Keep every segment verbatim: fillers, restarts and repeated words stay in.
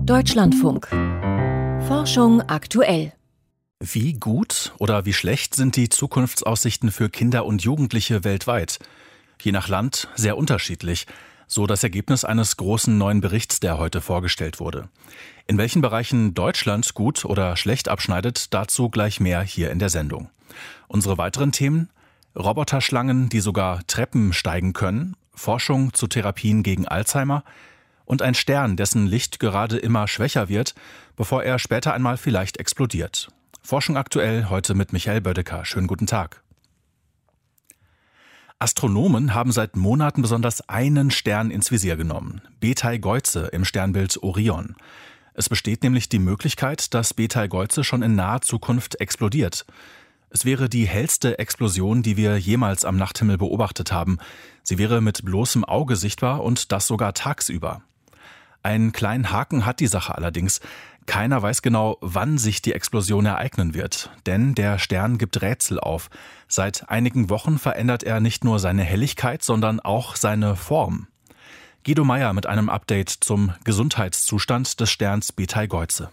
Deutschlandfunk. Forschung aktuell. Wie gut oder wie schlecht sind die Zukunftsaussichten für Kinder und Jugendliche weltweit? Je nach Land sehr unterschiedlich, so das Ergebnis eines großen neuen Berichts, der heute vorgestellt wurde. In welchen Bereichen Deutschland gut oder schlecht abschneidet, dazu gleich mehr hier in der Sendung. Unsere weiteren Themen: Roboterschlangen, die sogar Treppen steigen können, Forschung zu Therapien gegen Alzheimer und ein Stern, dessen Licht gerade immer schwächer wird, bevor er später einmal vielleicht explodiert. Forschung aktuell heute mit Michael Bödecker. Schönen guten Tag. Astronomen haben seit Monaten besonders einen Stern ins Visier genommen, Betelgeuse im Sternbild Orion. Es besteht nämlich die Möglichkeit, dass Betelgeuse schon in naher Zukunft explodiert. Es wäre die hellste Explosion, die wir jemals am Nachthimmel beobachtet haben. Sie wäre mit bloßem Auge sichtbar und das sogar tagsüber. Einen kleinen Haken hat die Sache allerdings. Keiner weiß genau, wann sich die Explosion ereignen wird, denn der Stern gibt Rätsel auf. Seit einigen Wochen verändert er nicht nur seine Helligkeit, sondern auch seine Form. Guido Meyer mit einem Update zum Gesundheitszustand des Sterns Betelgeuse.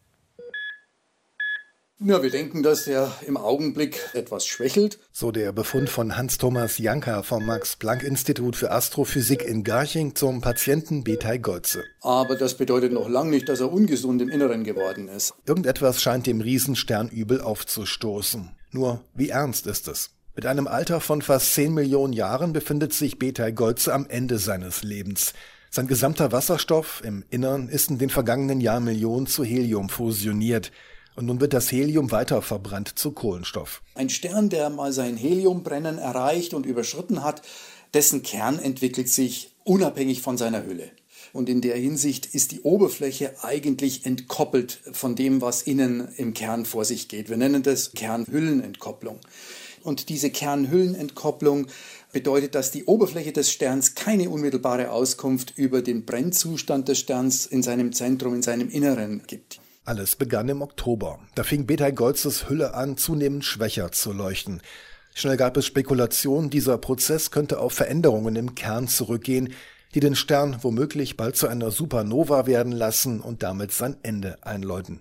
Ja, wir denken, dass er im Augenblick etwas schwächelt. So der Befund von Hans-Thomas Janka vom Max-Planck-Institut für Astrophysik in Garching zum Patienten Betelgeuse. Aber das bedeutet noch lange nicht, dass er ungesund im Inneren geworden ist. Irgendetwas scheint dem Riesenstern übel aufzustoßen. Nur, wie ernst ist es? Mit einem Alter von fast zehn Millionen Jahren befindet sich Betelgeuse am Ende seines Lebens. Sein gesamter Wasserstoff im Innern ist in den vergangenen Jahrmillionen zu Helium fusioniert. Und nun wird das Helium weiter verbrannt zu Kohlenstoff. Ein Stern, der mal sein Heliumbrennen erreicht und überschritten hat, dessen Kern entwickelt sich unabhängig von seiner Hülle. Und in der Hinsicht ist die Oberfläche eigentlich entkoppelt von dem, was innen im Kern vor sich geht. Wir nennen das Kernhüllenenkopplung. Und diese Kernhüllenenkopplung bedeutet, dass die Oberfläche des Sterns keine unmittelbare Auskunft über den Brennzustand des Sterns in seinem Zentrum, in seinem Inneren gibt. Alles begann im Oktober. Da fing Betelgeuzes Hülle an, zunehmend schwächer zu leuchten. Schnell gab es Spekulationen, dieser Prozess könnte auf Veränderungen im Kern zurückgehen, die den Stern womöglich bald zu einer Supernova werden lassen und damit sein Ende einläuten.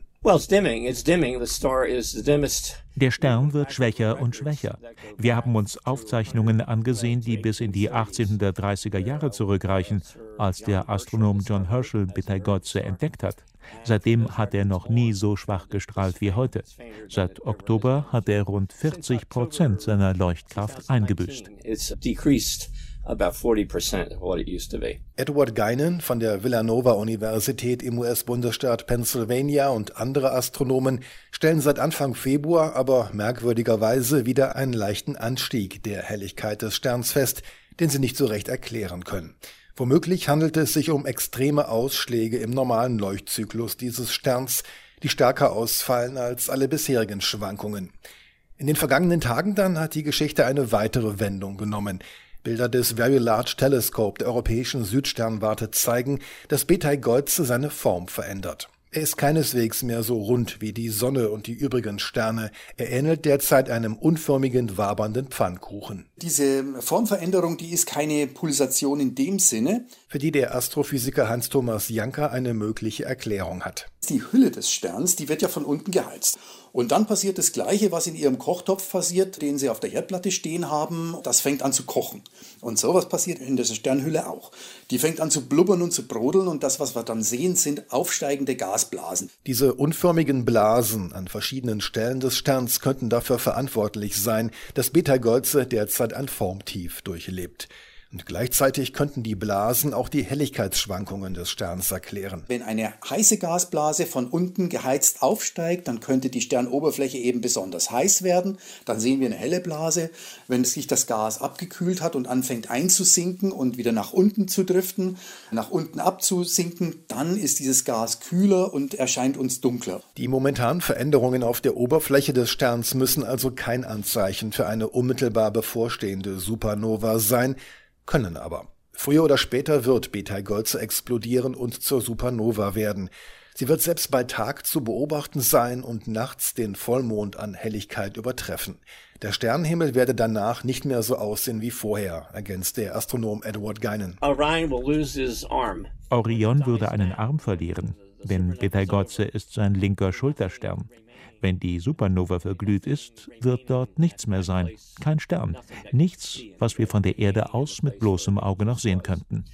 Der Stern wird schwächer und schwächer. Wir haben uns Aufzeichnungen angesehen, die bis in die achtzehnhundertdreißiger Jahre zurückreichen, als der Astronom John Herschel Betelgeuse entdeckt hat. Seitdem hat er noch nie so schwach gestrahlt wie heute. Seit Oktober hat er rund vierzig Prozent seiner Leuchtkraft eingebüßt. About forty percent of what it used to be. Edward Guinan von der Villanova-Universität im U S-Bundesstaat Pennsylvania und andere Astronomen stellen seit Anfang Februar aber merkwürdigerweise wieder einen leichten Anstieg der Helligkeit des Sterns fest, den sie nicht so recht erklären können. Womöglich handelt es sich um extreme Ausschläge im normalen Leuchtzyklus dieses Sterns, die stärker ausfallen als alle bisherigen Schwankungen. In den vergangenen Tagen dann hat die Geschichte eine weitere Wendung genommen. Bilder des Very Large Telescope der europäischen Südsternwarte zeigen, dass Betelgeuse seine Form verändert. Er ist keineswegs mehr so rund wie die Sonne und die übrigen Sterne. Er ähnelt derzeit einem unförmigen, wabernden Pfannkuchen. Diese Formveränderung, die ist keine Pulsation in dem Sinne, für die der Astrophysiker Hans-Thomas Janka eine mögliche Erklärung hat. Die Hülle des Sterns, die wird ja von unten geheizt. Und dann passiert das Gleiche, was in Ihrem Kochtopf passiert, den Sie auf der Herdplatte stehen haben. Das fängt an zu kochen. Und sowas passiert in dieser Sternhülle auch. Die fängt an zu blubbern und zu brodeln und das, was wir dann sehen, sind aufsteigende Gasblasen. Diese unförmigen Blasen an verschiedenen Stellen des Sterns könnten dafür verantwortlich sein, dass Betelgeuse derzeit ein Formtief durchlebt. Und gleichzeitig könnten die Blasen auch die Helligkeitsschwankungen des Sterns erklären. Wenn eine heiße Gasblase von unten geheizt aufsteigt, dann könnte die Sternoberfläche eben besonders heiß werden. Dann sehen wir eine helle Blase. Wenn sich das Gas abgekühlt hat und anfängt einzusinken und wieder nach unten zu driften, nach unten abzusinken, dann ist dieses Gas kühler und erscheint uns dunkler. Die momentanen Veränderungen auf der Oberfläche des Sterns müssen also kein Anzeichen für eine unmittelbar bevorstehende Supernova sein, können aber. Früher oder später wird Betelgeuse explodieren und zur Supernova werden. Sie wird selbst bei Tag zu beobachten sein und nachts den Vollmond an Helligkeit übertreffen. Der Sternenhimmel werde danach nicht mehr so aussehen wie vorher, ergänzt der Astronom Edward Guinan. Orion würde einen Arm verlieren. denn Betelgeuse ist sein linker Schulterstern. Wenn die Supernova verglüht ist, wird dort nichts mehr sein. Kein Stern. Nichts, was wir von der Erde aus mit bloßem Auge noch sehen könnten.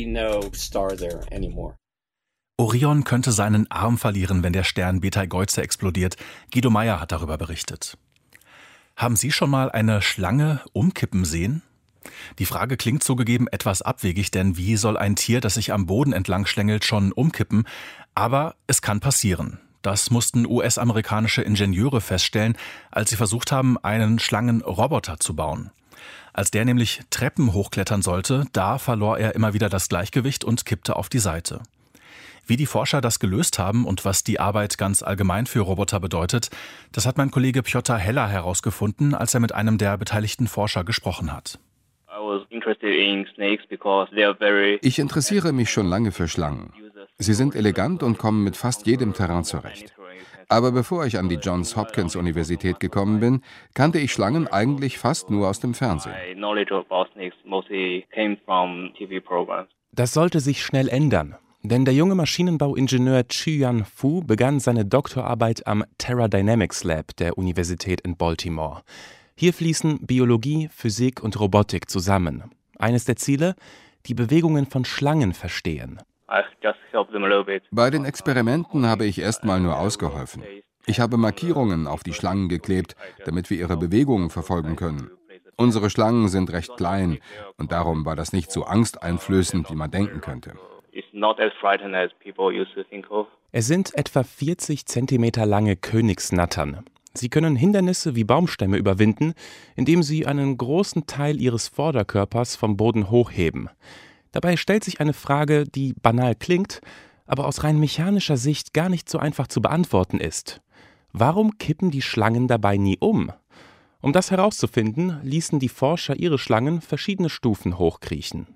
Orion könnte seinen Arm verlieren, wenn der Stern Betelgeuse explodiert. Guido Meyer hat darüber berichtet. Haben Sie schon mal eine Schlange umkippen sehen? Die Frage klingt zugegeben etwas abwegig, denn wie soll ein Tier, das sich am Boden entlang schlängelt, schon umkippen? Aber es kann passieren. Das mussten U S-amerikanische Ingenieure feststellen, als sie versucht haben, einen Schlangenroboter zu bauen. Als der nämlich Treppen hochklettern sollte, da verlor er immer wieder das Gleichgewicht und kippte auf die Seite. Wie die Forscher das gelöst haben und was die Arbeit ganz allgemein für Roboter bedeutet, das hat mein Kollege Piotr Heller herausgefunden, als er mit einem der beteiligten Forscher gesprochen hat. Ich interessiere mich schon lange für Schlangen. Sie sind elegant und kommen mit fast jedem Terrain zurecht. Aber bevor ich an die Johns Hopkins Universität gekommen bin, kannte ich Schlangen eigentlich fast nur aus dem Fernsehen. Das sollte sich schnell ändern. Denn der junge Maschinenbauingenieur Chuyan Fu begann seine Doktorarbeit am Terra Dynamics Lab der Universität in Baltimore. Hier fließen Biologie, Physik und Robotik zusammen. Eines der Ziele? Die Bewegungen von Schlangen verstehen. Bei den Experimenten habe ich erstmal nur ausgeholfen. Ich habe Markierungen auf die Schlangen geklebt, damit wir ihre Bewegungen verfolgen können. Unsere Schlangen sind recht klein und darum war das nicht so angsteinflößend, wie man denken könnte. Es sind etwa vierzig Zentimeter lange Königsnattern. Sie können Hindernisse wie Baumstämme überwinden, indem sie einen großen Teil ihres Vorderkörpers vom Boden hochheben. Dabei stellt sich eine Frage, die banal klingt, aber aus rein mechanischer Sicht gar nicht so einfach zu beantworten ist. Warum kippen die Schlangen dabei nie um? Um das herauszufinden, ließen die Forscher ihre Schlangen verschiedene Stufen hochkriechen.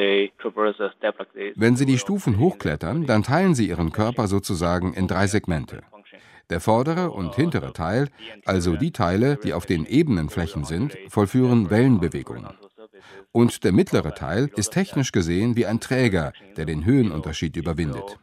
Wenn sie die Stufen hochklettern, dann teilen sie ihren Körper sozusagen in drei Segmente. Der vordere und hintere Teil, also die Teile, die auf den ebenen Flächen sind, vollführen Wellenbewegungen. Und der mittlere Teil ist technisch gesehen wie ein Träger, der den Höhenunterschied überwindet.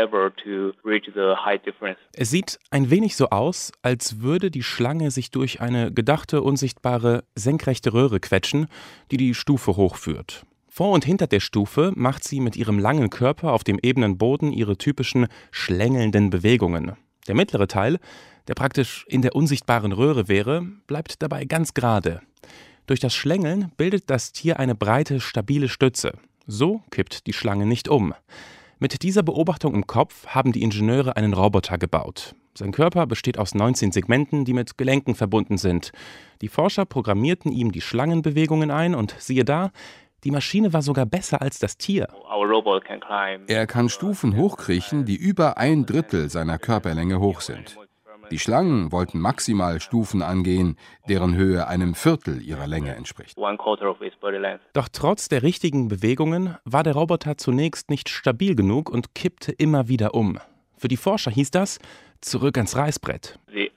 Es sieht ein wenig so aus, als würde die Schlange sich durch eine gedachte, unsichtbare, senkrechte Röhre quetschen, die die Stufe hochführt. Vor und hinter der Stufe macht sie mit ihrem langen Körper auf dem ebenen Boden ihre typischen schlängelnden Bewegungen. Der mittlere Teil, der praktisch in der unsichtbaren Röhre wäre, bleibt dabei ganz gerade. Durch das Schlängeln bildet das Tier eine breite, stabile Stütze. So kippt die Schlange nicht um. Mit dieser Beobachtung im Kopf haben die Ingenieure einen Roboter gebaut. Sein Körper besteht aus neunzehn Segmenten, die mit Gelenken verbunden sind. Die Forscher programmierten ihm die Schlangenbewegungen ein und siehe da, die Maschine war sogar besser als das Tier. Er kann Stufen hochkriechen, die über ein Drittel seiner Körperlänge hoch sind. Die Schlangen wollten maximal Stufen angehen, deren Höhe einem Viertel ihrer Länge entspricht. Doch trotz der richtigen Bewegungen war der Roboter zunächst nicht stabil genug und kippte immer wieder um. Für die Forscher hieß das, zurück ans Reißbrett.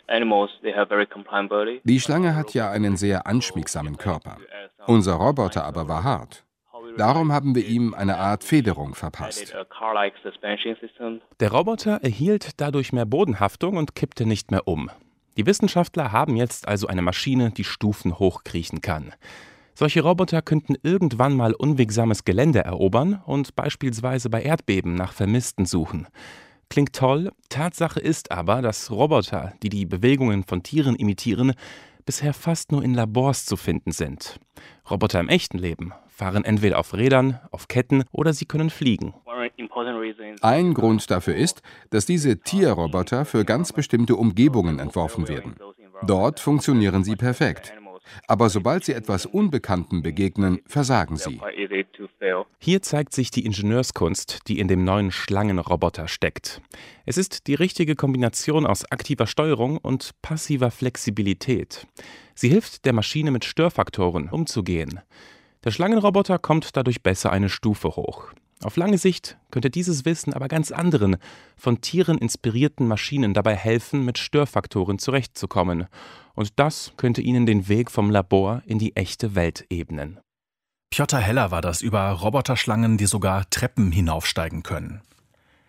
Die Schlange hat ja einen sehr anschmiegsamen Körper. Unser Roboter aber war hart. Darum haben wir ihm eine Art Federung verpasst. Der Roboter erhielt dadurch mehr Bodenhaftung und kippte nicht mehr um. Die Wissenschaftler haben jetzt also eine Maschine, die Stufen hochkriechen kann. Solche Roboter könnten irgendwann mal unwegsames Gelände erobern und beispielsweise bei Erdbeben nach Vermissten suchen. Klingt toll, Tatsache ist aber, dass Roboter, die die Bewegungen von Tieren imitieren, bisher fast nur in Labors zu finden sind. Roboter im echten Leben fahren entweder auf Rädern, auf Ketten oder sie können fliegen. Ein Grund dafür ist, dass diese Tierroboter für ganz bestimmte Umgebungen entworfen werden. Dort funktionieren sie perfekt. Aber sobald sie etwas Unbekanntem begegnen, versagen sie. Hier zeigt sich die Ingenieurskunst, die in dem neuen Schlangenroboter steckt. Es ist die richtige Kombination aus aktiver Steuerung und passiver Flexibilität. Sie hilft der Maschine mit Störfaktoren umzugehen. Der Schlangenroboter kommt dadurch besser eine Stufe hoch. Auf lange Sicht könnte dieses Wissen aber ganz anderen, von Tieren inspirierten Maschinen dabei helfen, mit Störfaktoren zurechtzukommen. Und das könnte ihnen den Weg vom Labor in die echte Welt ebnen. Piotr Heller war das über Roboterschlangen, die sogar Treppen hinaufsteigen können.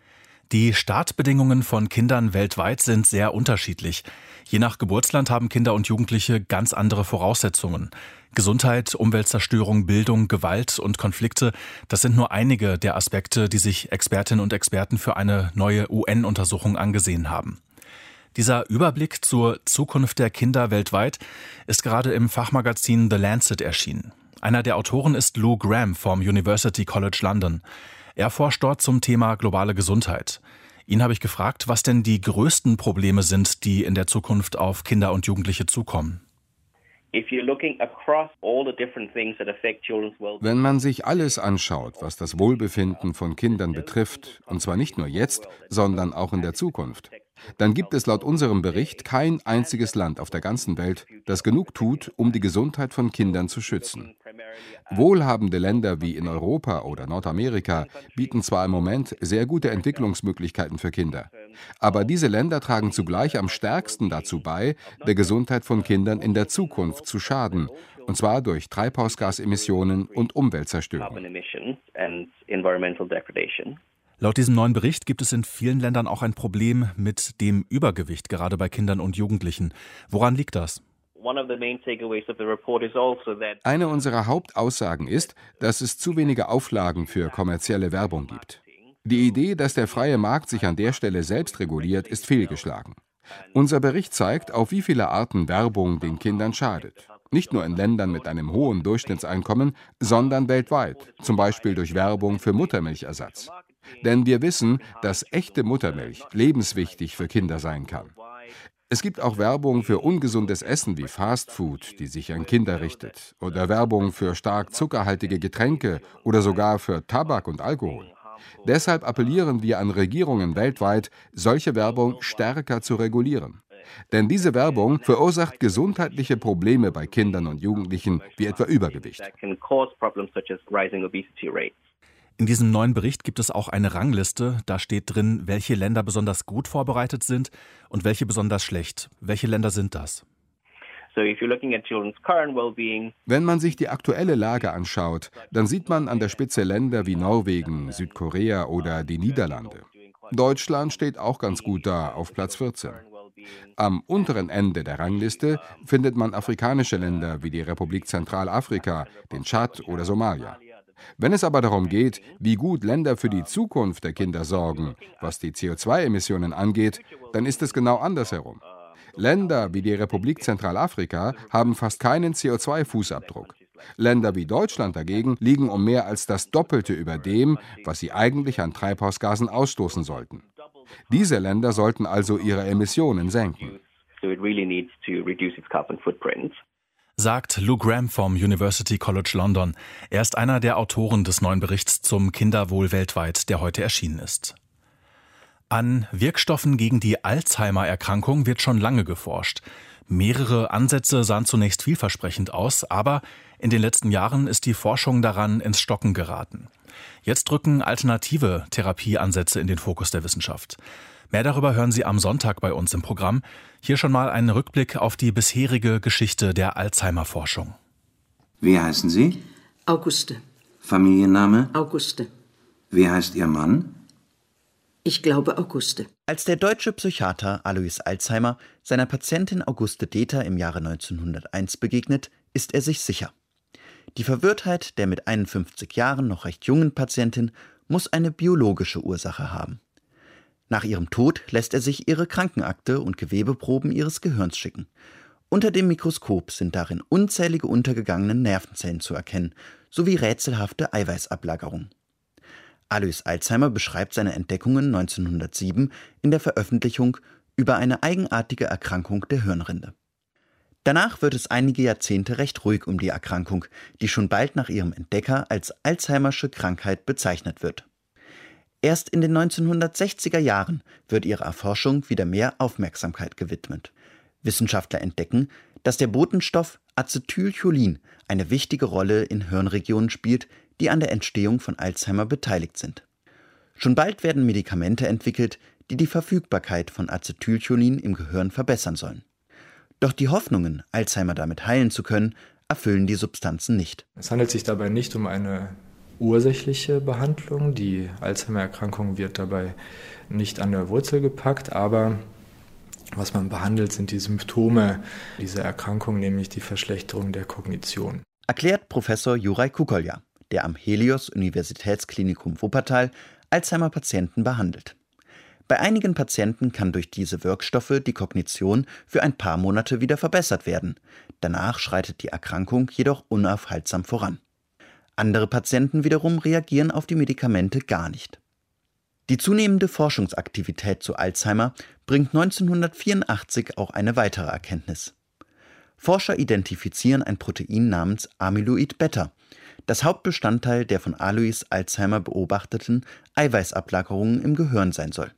Die Startbedingungen von Kindern weltweit sind sehr unterschiedlich. Je nach Geburtsland haben Kinder und Jugendliche ganz andere Voraussetzungen. Gesundheit, Umweltzerstörung, Bildung, Gewalt und Konflikte, das sind nur einige der Aspekte, die sich Expertinnen und Experten für eine neue U N-Untersuchung angesehen haben. Dieser Überblick zur Zukunft der Kinder weltweit ist gerade im Fachmagazin The Lancet erschienen. Einer der Autoren ist Lou Graham vom University College London. Er forscht dort zum Thema globale Gesundheit. Ihn habe ich gefragt, was denn die größten Probleme sind, die in der Zukunft auf Kinder und Jugendliche zukommen. Wenn man sich alles anschaut, was das Wohlbefinden von Kindern betrifft, und zwar nicht nur jetzt, sondern auch in der Zukunft, dann gibt es laut unserem Bericht kein einziges Land auf der ganzen Welt, das genug tut, um die Gesundheit von Kindern zu schützen. Wohlhabende Länder wie in Europa oder Nordamerika bieten zwar im Moment sehr gute Entwicklungsmöglichkeiten für Kinder, aber diese Länder tragen zugleich am stärksten dazu bei, der Gesundheit von Kindern in der Zukunft zu schaden, und zwar durch Treibhausgasemissionen und Umweltzerstörung. Laut diesem neuen Bericht gibt es in vielen Ländern auch ein Problem mit dem Übergewicht, gerade bei Kindern und Jugendlichen. Woran liegt das? Eine unserer Hauptaussagen ist, dass es zu wenige Auflagen für kommerzielle Werbung gibt. Die Idee, dass der freie Markt sich an der Stelle selbst reguliert, ist fehlgeschlagen. Unser Bericht zeigt, auf wie viele Arten Werbung den Kindern schadet. Nicht nur in Ländern mit einem hohen Durchschnittseinkommen, sondern weltweit, zum Beispiel durch Werbung für Muttermilchersatz. Denn wir wissen, dass echte Muttermilch lebenswichtig für Kinder sein kann. Es gibt auch Werbung für ungesundes Essen wie Fastfood, die sich an Kinder richtet, oder Werbung für stark zuckerhaltige Getränke oder sogar für Tabak und Alkohol. Deshalb appellieren wir an Regierungen weltweit, solche Werbung stärker zu regulieren. Denn diese Werbung verursacht gesundheitliche Probleme bei Kindern und Jugendlichen, wie etwa Übergewicht. In diesem neuen Bericht gibt es auch eine Rangliste. Da steht drin, welche Länder besonders gut vorbereitet sind und welche besonders schlecht. Welche Länder sind das? Wenn man sich die aktuelle Lage anschaut, dann sieht man an der Spitze Länder wie Norwegen, Südkorea oder die Niederlande. Deutschland steht auch ganz gut da, auf Platz vierzehn. Am unteren Ende der Rangliste findet man afrikanische Länder wie die Republik Zentralafrika, den Tschad oder Somalia. Wenn es aber darum geht, wie gut Länder für die Zukunft der Kinder sorgen, was die C O zwei Emissionen angeht, dann ist es genau andersherum. Länder wie die Republik Zentralafrika haben fast keinen C O zwei Fußabdruck. Länder wie Deutschland dagegen liegen um mehr als das Doppelte über dem, was sie eigentlich an Treibhausgasen ausstoßen sollten. Diese Länder sollten also ihre Emissionen senken. Sagt Lou Graham vom University College London. Er ist einer der Autoren des neuen Berichts zum Kinderwohl weltweit, der heute erschienen ist. An Wirkstoffen gegen die Alzheimer-Erkrankung wird schon lange geforscht. Mehrere Ansätze sahen zunächst vielversprechend aus, aber in den letzten Jahren ist die Forschung daran ins Stocken geraten. Jetzt rücken alternative Therapieansätze in den Fokus der Wissenschaft. Mehr darüber hören Sie am Sonntag bei uns im Programm. Hier schon mal ein Rückblick auf die bisherige Geschichte der Alzheimer-Forschung. Wie heißen Sie? Auguste. Familienname? Auguste. Wie heißt Ihr Mann? Ich glaube Auguste. Als der deutsche Psychiater Alois Alzheimer seiner Patientin Auguste Deter im Jahre neunzehnhunderteins begegnet, ist er sich sicher. Die Verwirrtheit der mit einundfünfzig Jahren noch recht jungen Patientin muss eine biologische Ursache haben. Nach ihrem Tod lässt er sich ihre Krankenakte und Gewebeproben ihres Gehirns schicken. Unter dem Mikroskop sind darin unzählige untergegangene Nervenzellen zu erkennen, sowie rätselhafte Eiweißablagerungen. Alois Alzheimer beschreibt seine Entdeckungen neunzehnhundertsieben in der Veröffentlichung über eine eigenartige Erkrankung der Hirnrinde. Danach wird es einige Jahrzehnte recht ruhig um die Erkrankung, die schon bald nach ihrem Entdecker als Alzheimersche Krankheit bezeichnet wird. Erst in den neunzehnhundertsechziger Jahren wird ihrer Erforschung wieder mehr Aufmerksamkeit gewidmet. Wissenschaftler entdecken, dass der Botenstoff Acetylcholin eine wichtige Rolle in Hirnregionen spielt, die an der Entstehung von Alzheimer beteiligt sind. Schon bald werden Medikamente entwickelt, die die Verfügbarkeit von Acetylcholin im Gehirn verbessern sollen. Doch die Hoffnungen, Alzheimer damit heilen zu können, erfüllen die Substanzen nicht. Es handelt sich dabei nicht um eine ursächliche Behandlung. Die Alzheimer-Erkrankung wird dabei nicht an der Wurzel gepackt, aber was man behandelt, sind die Symptome dieser Erkrankung, nämlich die Verschlechterung der Kognition. Erklärt Professor Juraj Kukolja, der am Helios Universitätsklinikum Wuppertal Alzheimer-Patienten behandelt. Bei einigen Patienten kann durch diese Wirkstoffe die Kognition für ein paar Monate wieder verbessert werden. Danach schreitet die Erkrankung jedoch unaufhaltsam voran. Andere Patienten wiederum reagieren auf die Medikamente gar nicht. Die zunehmende Forschungsaktivität zu Alzheimer bringt neunzehnhundertvierundachtzig auch eine weitere Erkenntnis. Forscher identifizieren ein Protein namens Amyloid Beta, das Hauptbestandteil der von Alois Alzheimer beobachteten Eiweißablagerungen im Gehirn sein soll.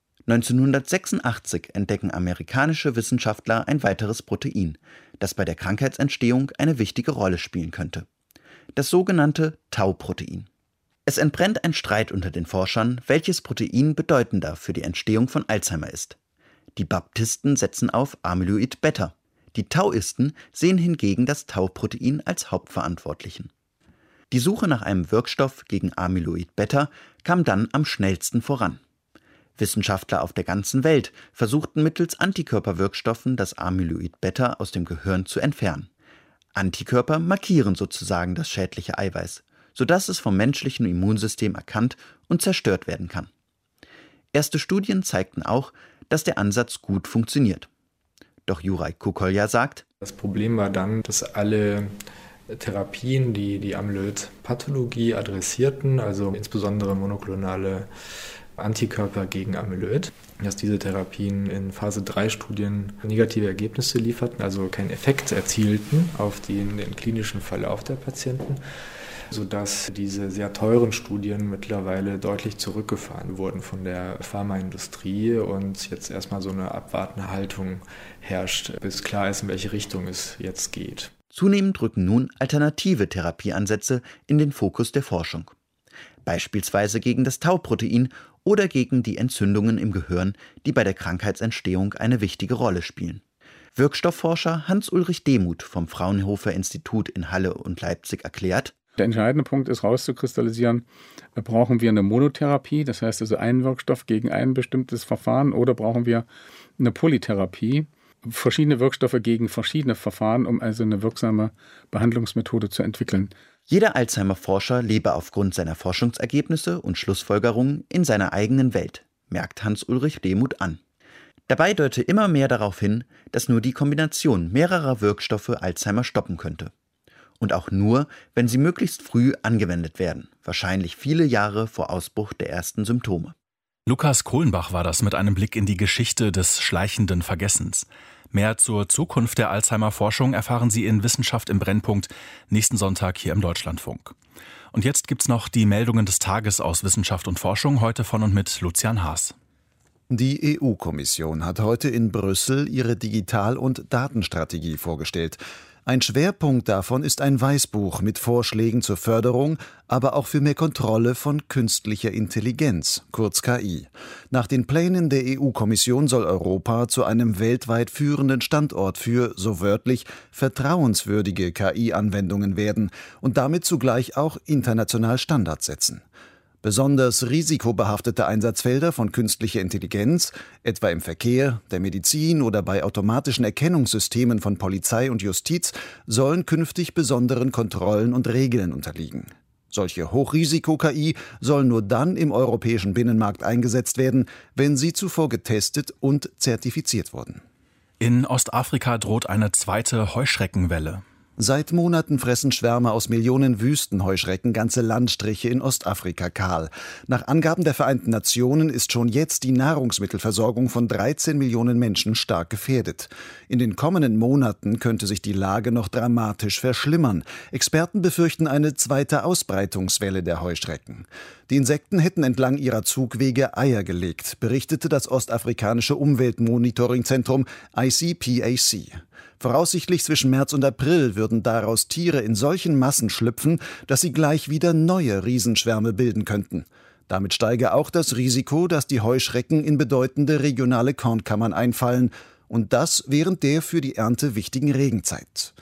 neunzehnhundertsechsundachtzig entdecken amerikanische Wissenschaftler ein weiteres Protein, das bei der Krankheitsentstehung eine wichtige Rolle spielen könnte. Das sogenannte Tau-Protein. Es entbrennt ein Streit unter den Forschern, welches Protein bedeutender für die Entstehung von Alzheimer ist. Die Baptisten setzen auf Amyloid Beta. Die Tauisten sehen hingegen das Tau-Protein als Hauptverantwortlichen. Die Suche nach einem Wirkstoff gegen Amyloid Beta kam dann am schnellsten voran. Wissenschaftler auf der ganzen Welt versuchten mittels Antikörperwirkstoffen das Amyloid Beta aus dem Gehirn zu entfernen. Antikörper markieren sozusagen das schädliche Eiweiß, sodass es vom menschlichen Immunsystem erkannt und zerstört werden kann. Erste Studien zeigten auch, dass der Ansatz gut funktioniert. Doch Juraj Kukolja sagt: Das Problem war dann, dass alle Therapien, die die Amyloid-Pathologie adressierten, also insbesondere monoklonale Antikörper gegen Amyloid, dass diese Therapien in Phase drei Studien negative Ergebnisse lieferten, also keinen Effekt erzielten auf den, den klinischen Verlauf der Patienten, sodass diese sehr teuren Studien mittlerweile deutlich zurückgefahren wurden von der Pharmaindustrie und jetzt erstmal so eine abwartende Haltung herrscht, bis klar ist, in welche Richtung es jetzt geht. Zunehmend rücken nun alternative Therapieansätze in den Fokus der Forschung. Beispielsweise gegen das Tau-Protein oder gegen die Entzündungen im Gehirn, die bei der Krankheitsentstehung eine wichtige Rolle spielen. Wirkstoffforscher Hans-Ulrich Demuth vom Fraunhofer Institut in Halle und Leipzig erklärt: Der entscheidende Punkt ist rauszukristallisieren, brauchen wir eine Monotherapie, das heißt also einen Wirkstoff gegen ein bestimmtes Verfahren, oder brauchen wir eine Polytherapie, verschiedene Wirkstoffe gegen verschiedene Verfahren, um also eine wirksame Behandlungsmethode zu entwickeln. Jeder Alzheimer-Forscher lebe aufgrund seiner Forschungsergebnisse und Schlussfolgerungen in seiner eigenen Welt, merkt Hans-Ulrich Demuth an. Dabei deute immer mehr darauf hin, dass nur die Kombination mehrerer Wirkstoffe Alzheimer stoppen könnte. Und auch nur, wenn sie möglichst früh angewendet werden, wahrscheinlich viele Jahre vor Ausbruch der ersten Symptome. Lukas Kohlenbach war das mit einem Blick in die Geschichte des schleichenden Vergessens. Mehr zur Zukunft der Alzheimer-Forschung erfahren Sie in Wissenschaft im Brennpunkt nächsten Sonntag hier im Deutschlandfunk. Und jetzt gibt's noch die Meldungen des Tages aus Wissenschaft und Forschung, heute von und mit Lucian Haas. Die E U-Kommission hat heute in Brüssel ihre Digital- und Datenstrategie vorgestellt. Ein Schwerpunkt davon ist ein Weißbuch mit Vorschlägen zur Förderung, aber auch für mehr Kontrolle von künstlicher Intelligenz, kurz K I. Nach den Plänen der E U-Kommission soll Europa zu einem weltweit führenden Standort für, so wörtlich, vertrauenswürdige K I-Anwendungen werden und damit zugleich auch international Standards setzen. Besonders risikobehaftete Einsatzfelder von künstlicher Intelligenz, etwa im Verkehr, der Medizin oder bei automatischen Erkennungssystemen von Polizei und Justiz, sollen künftig besonderen Kontrollen und Regeln unterliegen. Solche Hochrisiko-K I sollen nur dann im europäischen Binnenmarkt eingesetzt werden, wenn sie zuvor getestet und zertifiziert wurden. In Ostafrika droht eine zweite Heuschreckenwelle. Seit Monaten fressen Schwärme aus Millionen Wüstenheuschrecken ganze Landstriche in Ostafrika kahl. Nach Angaben der Vereinten Nationen ist schon jetzt die Nahrungsmittelversorgung von dreizehn Millionen Menschen stark gefährdet. In den kommenden Monaten könnte sich die Lage noch dramatisch verschlimmern. Experten befürchten eine zweite Ausbreitungswelle der Heuschrecken. Die Insekten hätten entlang ihrer Zugwege Eier gelegt, berichtete das ostafrikanische Umweltmonitoringzentrum I C P A C. Voraussichtlich zwischen März und April würden daraus Tiere in solchen Massen schlüpfen, dass sie gleich wieder neue Riesenschwärme bilden könnten. Damit steige auch das Risiko, dass die Heuschrecken in bedeutende regionale Kornkammern einfallen, und das während der für die Ernte wichtigen Regenzeit.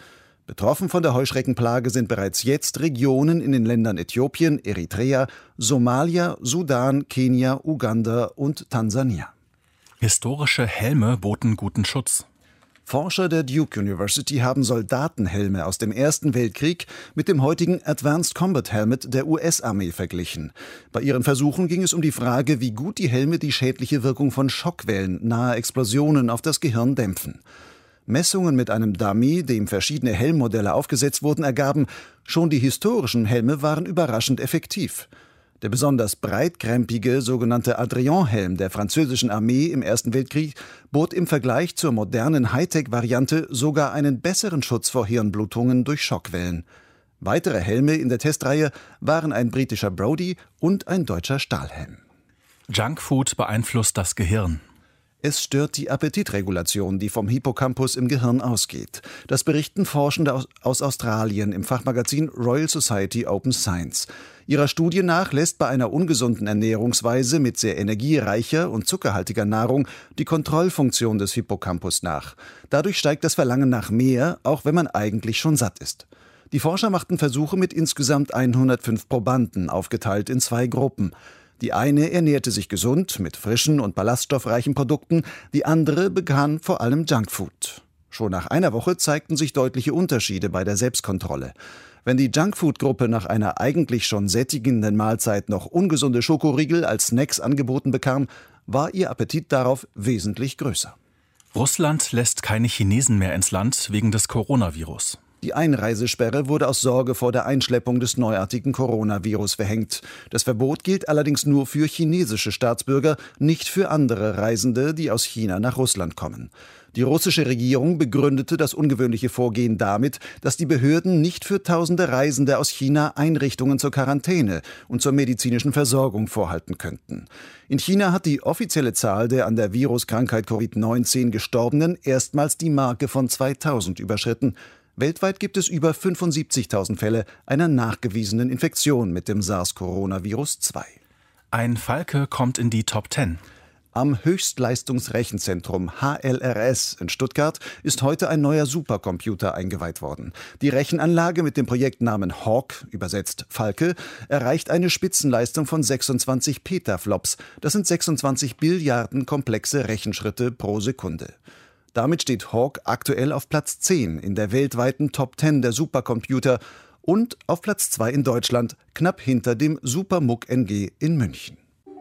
Betroffen von der Heuschreckenplage sind bereits jetzt Regionen in den Ländern Äthiopien, Eritrea, Somalia, Sudan, Kenia, Uganda und Tansania. Historische Helme boten guten Schutz. Forscher der Duke University haben Soldatenhelme aus dem Ersten Weltkrieg mit dem heutigen Advanced Combat Helmet der U S-Armee verglichen. Bei ihren Versuchen ging es um die Frage, wie gut die Helme die schädliche Wirkung von Schockwellen nahe Explosionen auf das Gehirn dämpfen. Messungen mit einem Dummy, dem verschiedene Helmmodelle aufgesetzt wurden, ergaben, schon die historischen Helme waren überraschend effektiv. Der besonders breitkrempige sogenannte Adrian-Helm der französischen Armee im Ersten Weltkrieg bot im Vergleich zur modernen Hightech-Variante sogar einen besseren Schutz vor Hirnblutungen durch Schockwellen. Weitere Helme in der Testreihe waren ein britischer Brodie und ein deutscher Stahlhelm. Junkfood beeinflusst das Gehirn. Es stört die Appetitregulation, die vom Hippocampus im Gehirn ausgeht. Das berichten Forschende aus, aus Australien im Fachmagazin Royal Society Open Science. Ihrer Studie nach lässt bei einer ungesunden Ernährungsweise mit sehr energiereicher und zuckerhaltiger Nahrung die Kontrollfunktion des Hippocampus nach. Dadurch steigt das Verlangen nach mehr, auch wenn man eigentlich schon satt ist. Die Forscher machten Versuche mit insgesamt hundertfünf Probanden, aufgeteilt in zwei Gruppen. Die eine ernährte sich gesund mit frischen und ballaststoffreichen Produkten, die andere begann vor allem Junkfood. Schon nach einer Woche zeigten sich deutliche Unterschiede bei der Selbstkontrolle. Wenn die Junkfood-Gruppe nach einer eigentlich schon sättigenden Mahlzeit noch ungesunde Schokoriegel als Snacks angeboten bekam, war ihr Appetit darauf wesentlich größer. Russland lässt keine Chinesen mehr ins Land wegen des Coronavirus. Die Einreisesperre wurde aus Sorge vor der Einschleppung des neuartigen Coronavirus verhängt. Das Verbot gilt allerdings nur für chinesische Staatsbürger, nicht für andere Reisende, die aus China nach Russland kommen. Die russische Regierung begründete das ungewöhnliche Vorgehen damit, dass die Behörden nicht für tausende Reisende aus China Einrichtungen zur Quarantäne und zur medizinischen Versorgung vorhalten könnten. In China hat die offizielle Zahl der an der Viruskrankheit Covid neunzehn Gestorbenen erstmals die Marke von zweitausend überschritten. Weltweit gibt es über fünfundsiebzigtausend Fälle einer nachgewiesenen Infektion mit dem SARS-Coronavirus zwei. Ein Falke kommt in die Top zehn. Am Höchstleistungsrechenzentrum H L R S in Stuttgart ist heute ein neuer Supercomputer eingeweiht worden. Die Rechenanlage mit dem Projektnamen Hawk, übersetzt Falke, erreicht eine Spitzenleistung von sechsundzwanzig Petaflops. Das sind sechsundzwanzig Billiarden komplexe Rechenschritte pro Sekunde. Damit steht Hawk aktuell auf Platz zehn in der weltweiten Top zehn der Supercomputer und auf Platz zwei in Deutschland, knapp hinter dem SuperMUC N G in München.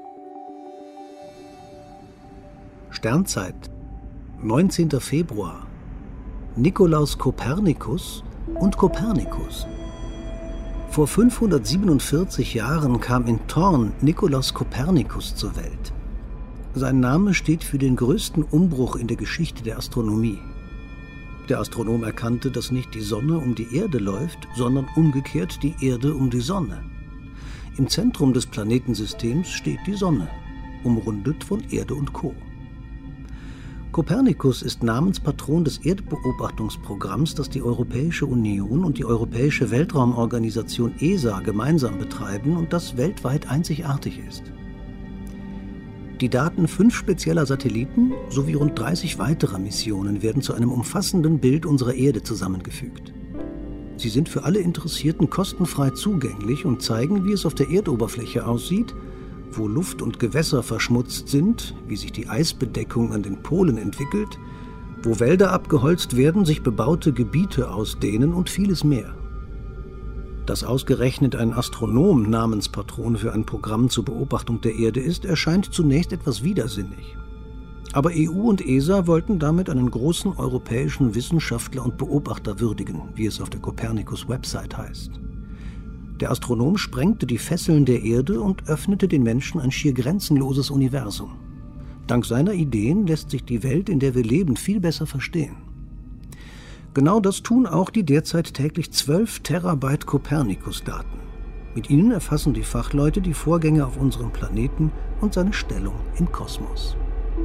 Sternzeit, neunzehnter Februar. Nikolaus Kopernikus und Kopernikus. Vor fünfhundertsiebenundvierzig Jahren kam in Thorn Nikolaus Kopernikus zur Welt. Sein Name steht für den größten Umbruch in der Geschichte der Astronomie. Der Astronom erkannte, dass nicht die Sonne um die Erde läuft, sondern umgekehrt die Erde um die Sonne. Im Zentrum des Planetensystems steht die Sonne, umrundet von Erde und Co. Kopernikus ist Namenspatron des Erdbeobachtungsprogramms, das die Europäische Union und die Europäische Weltraumorganisation E S A gemeinsam betreiben und das weltweit einzigartig ist. Die Daten fünf spezieller Satelliten sowie rund dreißig weiterer Missionen werden zu einem umfassenden Bild unserer Erde zusammengefügt. Sie sind für alle Interessierten kostenfrei zugänglich und zeigen, wie es auf der Erdoberfläche aussieht, wo Luft und Gewässer verschmutzt sind, wie sich die Eisbedeckung an den Polen entwickelt, wo Wälder abgeholzt werden, sich bebaute Gebiete ausdehnen und vieles mehr. Dass ausgerechnet ein Astronom Namenspatron für ein Programm zur Beobachtung der Erde ist, erscheint zunächst etwas widersinnig. Aber E U und E S A wollten damit einen großen europäischen Wissenschaftler und Beobachter würdigen, wie es auf der Copernicus-Website heißt. Der Astronom sprengte die Fesseln der Erde und öffnete den Menschen ein schier grenzenloses Universum. Dank seiner Ideen lässt sich die Welt, in der wir leben, viel besser verstehen. Genau das tun auch die derzeit täglich zwölf Terabyte Copernicus-Daten. Mit ihnen erfassen die Fachleute die Vorgänge auf unserem Planeten und seine Stellung im Kosmos.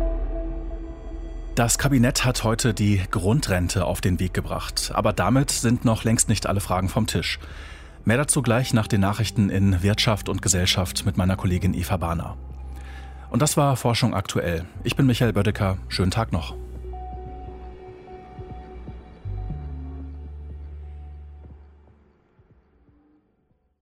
Das Kabinett hat heute die Grundrente auf den Weg gebracht. Aber damit sind noch längst nicht alle Fragen vom Tisch. Mehr dazu gleich nach den Nachrichten in Wirtschaft und Gesellschaft mit meiner Kollegin Eva Bahner. Und das war Forschung aktuell. Ich bin Michael Bödecker. Schönen Tag noch.